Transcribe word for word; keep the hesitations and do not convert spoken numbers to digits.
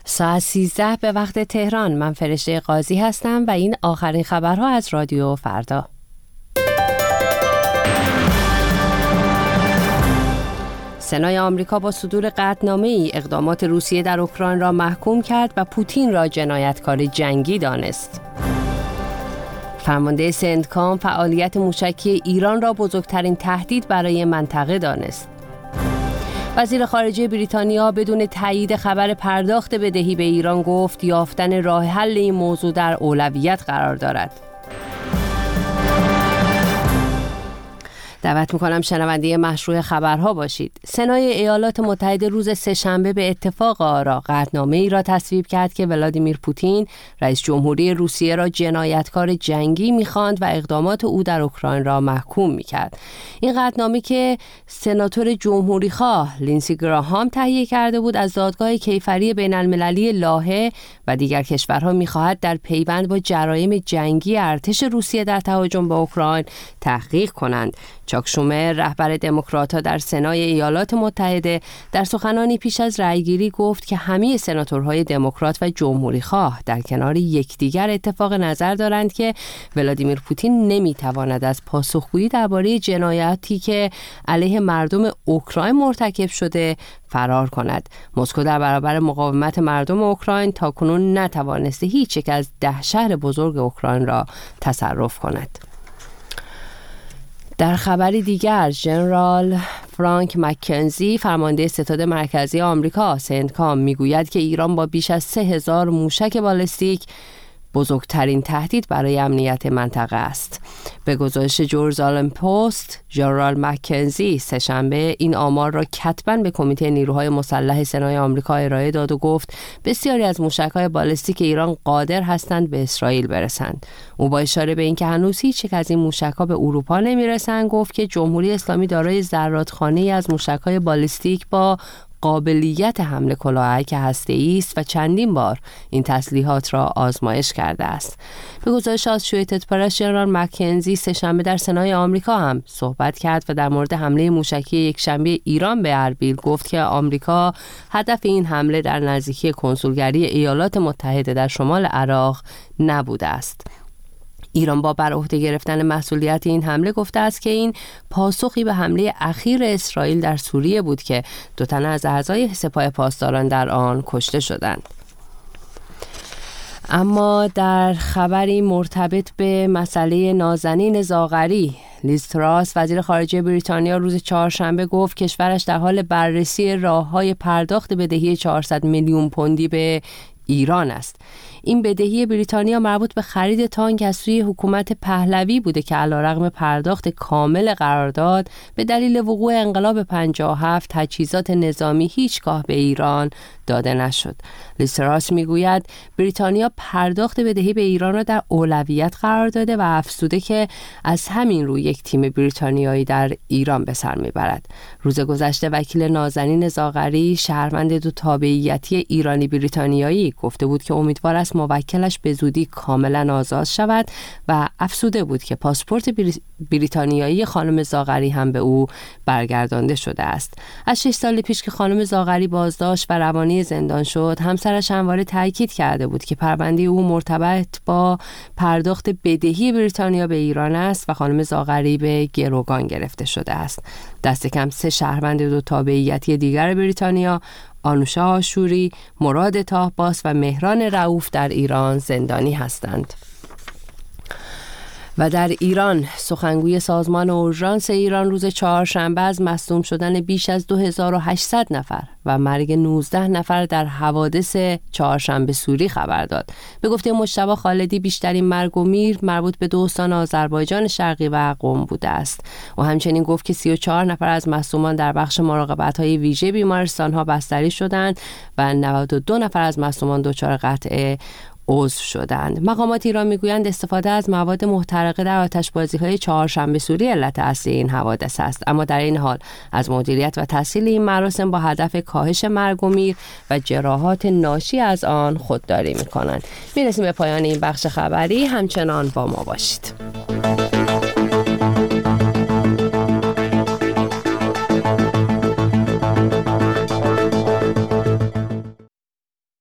ساعت سیزده به وقت تهران. من فرشته قاضی هستم و این آخرین خبرها از رادیو فردا. سنای آمریکا با صدور قطعنامه‌ای اقدامات روسیه در اوکراین را محکوم کرد و پوتین را جنایتکار جنگی دانست. فرمانده سندکام فعالیت موشکی ایران را بزرگترین تهدید برای منطقه دانست. وزیر خارجه بریتانیا بدون تایید خبر پرداخت بدهی به ایران گفت یافتن راه حل این موضوع در اولویت قرار دارد. دعوت میکنم شنونده مشروع خبرها باشید. سنای ایالات متحده روز سه‌شنبه به اتفاق آرا قطعنامه‌ای را تصویب کرد که ولادیمیر پوتین رئیس جمهوری روسیه را جنایتکار جنگی می‌خواند و اقدامات او در اوکراین را محکوم می‌کرد. این قطعنامه که سناتور جمهوری‌خواه لینسی گراهام تهیه کرده بود از دادگاه کیفری بین‌المللی لاهه و دیگر کشورها می‌خواهد در پیوند با جرایم جنگی ارتش روسیه در تهاجم به اوکراین تحقیق کنند. چاک شومر رهبر دموکرات‌ها در سنای ایالات متحده در سخنانی پیش از رأیگیری گفت که همه سناتورهای دموکرات و جمهوری‌خواه در کنار یکدیگر اتفاق نظر دارند که ولادیمیر پوتین نمی‌تواند از پاسخگویی درباره جنایاتی که علیه مردم اوکراین مرتکب شده فرار کند. مسکو در برابر مقاومت مردم اوکراین تاکنون نتوانسته هیچ یک از ده شهر بزرگ اوکراین را تصرف کند. در خبری دیگر، ژنرال فرانک مکنزی فرمانده ستاد مرکزی آمریکا سنتکام میگوید که ایران با بیش از سه هزار موشک بالستیک بزرگترین تهدید برای امنیت منطقه است. به گزارش جورنال پست، ژنرال مکنزی سه‌شنبه این آمار را کتباً به کمیته نیروهای مسلح سنای آمریکا ارائه داد و گفت بسیاری از موشک‌های بالستیک ایران قادر هستند به اسرائیل برسند. او با اشاره به اینکه هنوز هیچ یک از این موشک‌ها به اروپا نمی‌رسند گفت که جمهوری اسلامی دارای ذراتخانه‌ای از موشک‌های بالستیک با قابلیت حمل کلاهک هسته‌ای است و چندین بار این تسلیحات را آزمایش کرده است. به گزارش آسوشییتد پرس، ژنرال مکنزی سه‌شنبه در سنای آمریکا هم صحبت کرد و در مورد حمله موشکی یکشنبه ایران به اربیل گفت که آمریکا هدف این حمله در نزدیکی کنسولگری ایالات متحده در شمال عراق نبوده است. ایران با بر عهده گرفتن مسئولیت این حمله گفته است که این پاسخی به حمله اخیر اسرائیل در سوریه بود که دو تن از اعضای سپاه پاسداران در آن کشته شدند. اما در خبری مرتبط به مسئله نازنین زاغری، لیز تراس وزیر خارجه بریتانیا روز چهارشنبه گفت کشورش در حال بررسی راه‌های پرداخت بدهی چهارصد میلیون پوندی به ایران است. این بدهی بریتانیا مربوط به خرید تانک از سوی حکومت پهلوی بوده که علیرغم پرداخت کامل قرارداد به دلیل وقوع انقلاب پنجاه و هفت تجهیزات نظامی هیچگاه به ایران داده نشد. لیز تراس میگوید بریتانیا پرداخت بدهی به ایران را در اولویت قرار داده و افزوده که از همین رو یک تیم بریتانیایی در ایران به سر میبرد. روز گذشته وکیل نازنین زاغری شهروند دو تابعیتی ایرانی بریتانیایی گفته بود که امیدوار است موکلش به زودی کاملا آزاد شود و افزوده بود که پاسپورت بریتانیایی خانم زاغری هم به او برگردانده شده است. از شش سال پیش که خانم زاغری بازداشت و روانی زندان شد، همسرش همواره تاکید کرده بود که پرونده او مرتبط با پرداخت بدهی بریتانیا به ایران است و خانم زاغری به گروگان گرفته شده است. دست کم سه شهروند دو تابعیتی دیگر بریتانیا، آنوشا آشوری، مراد طاهباس و مهران رؤوف در ایران زندانی هستند. و در ایران سخنگوی سازمان اورژانس ایران روز چهارشنبه از مصدوم شدن بیش از دو هزار و هشتصد نفر و مرگ نوزده نفر در حوادث چهارشنبه سوری خبر داد. به گفته مجتبی خالدی بیشترین مرگ و میر مربوط به دو استان آذربایجان شرقی و قم بوده است. و همچنین گفت که سی و چهار نفر از مصدومان در بخش مراقبت‌های ویژه بیمارستان‌ها بستری شدند و نود و دو نفر از مصدومان دچار قطع عضو شدند. مقامات ایران میگویند استفاده از مواد محترقه در آتشبازی‌های چهارشنبه سوری علت اصلی این حوادث است، اما در این حال از مدیریت و تسهیل این مراسم با هدف کاهش مرگ و میر و جراحات ناشی از آن خودداری می‌کنند. میرسیم به پایان این بخش خبری، همچنان با ما باشید.